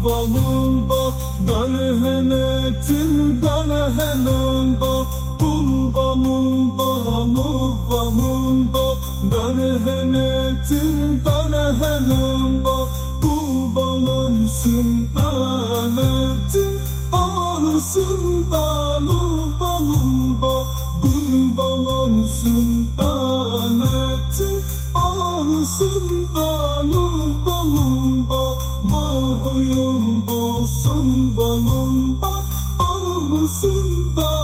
lumba Darhenetin darhenumba Lumba lumba lumba lumba Darhenetin darhenumba Lumbalonsın danetin Ağlısın da lumba lumba Lumbalonsın danetin Ağlısın da lumba lumba Mahuyum olsun balumba Ağlısın da